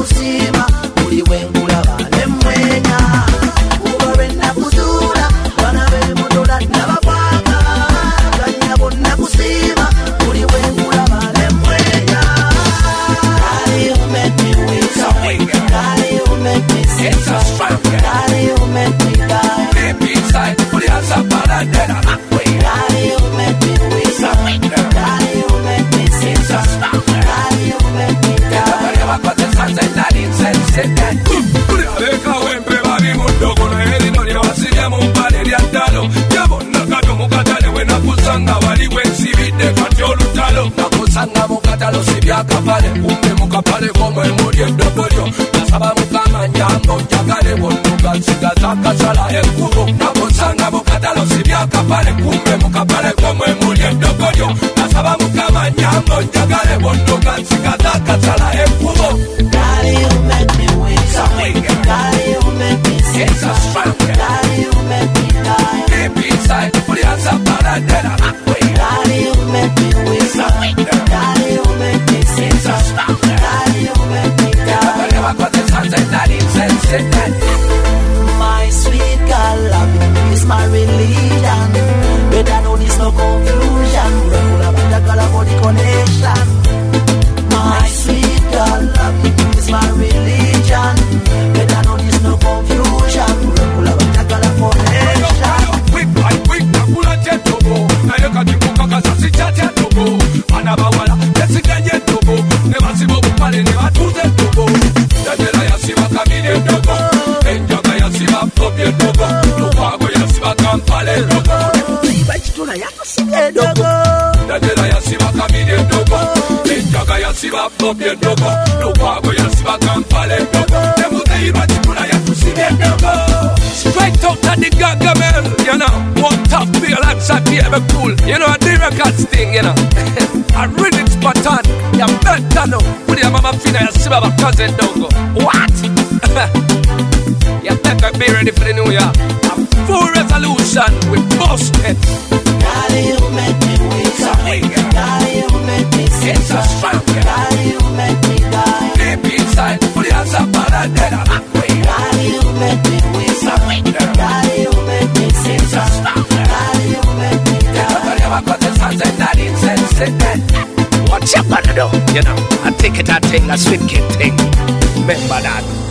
nakusima buli wenkulaba nemwenya ubawe nakuzula bana bemudola nabapanga kanyabo nakusima buli wenkulaba nemwenya. Daddy, you make me weak. Daddy, you make me sick. Daddy, you make me die. Baby inside, put your hands up and then I'm halfway. Daddy, you make me weak. Daddy, you make me sick. Daddy, you make me die. Leka wempe babi mudogo na heri noni wasilia mumpale liatalo Jabo nakato mukatale wena kusanga wali wensibide kati olutalo Nakusanga mukatalo sibya kapale Umbe mukapale komwe muli endobolyo Nasaba mukama nyambo njagale Wonuka nsigaza kasala ekuro Nakusanga mukatalo sibya kapale Umbe mukapale komwe muli endobolyo Nasaba mukama nyambo njagale Wonuka nsigaza kasala ekuro. Daddy, you make me weak. Daddy, you make me sick. Daddy, you make me die. Baby inside, put your hands up and then I'm halfway. Daddy, you make me weak. Daddy, you make me sick. Daddy, you make me die. My sweet girl, loving is my religion. But I know there's no confusion. Regular girl, body connection. My sweet girl, loving is my religion. But I know there's no confusion. Regular girl, connection. Quick, nakula jetobo. Nayoka tikuka kasasi jetobo. Anabawala, yesiganye tobo. Nebasibo bupale, nebatuze tobo. Dajela yasiba kamile tobo. Enjaga yasiba popye tobo. Lupago yasiba kampale tobo. Iba chituna yako sige dogo. Dajela yasiba kamile tobo. Enjaga yasiba popye tobo. Lupago yasiba kampale tobo. Nemuze irwa chituna yako sige dogo. Straight out of the Gargamel, you know. One tough feel outside the ever cool. You know, a the records thing, you know. I read it spot on. You better know. With your mama fina, you see my cousin Dogo. What? You better be ready for the new year. A full resolution with busted. Daddy, you make me weak. Daddy, you make me sick. Daddy, you make me die. Baby inside, put your hands up and then I'm halfway. Daddy, you make me weak. Daddy, you make me sick. Daddy, you make me die. What you gonna do? You know, I take it, I take a sweet kid thing. Remember that.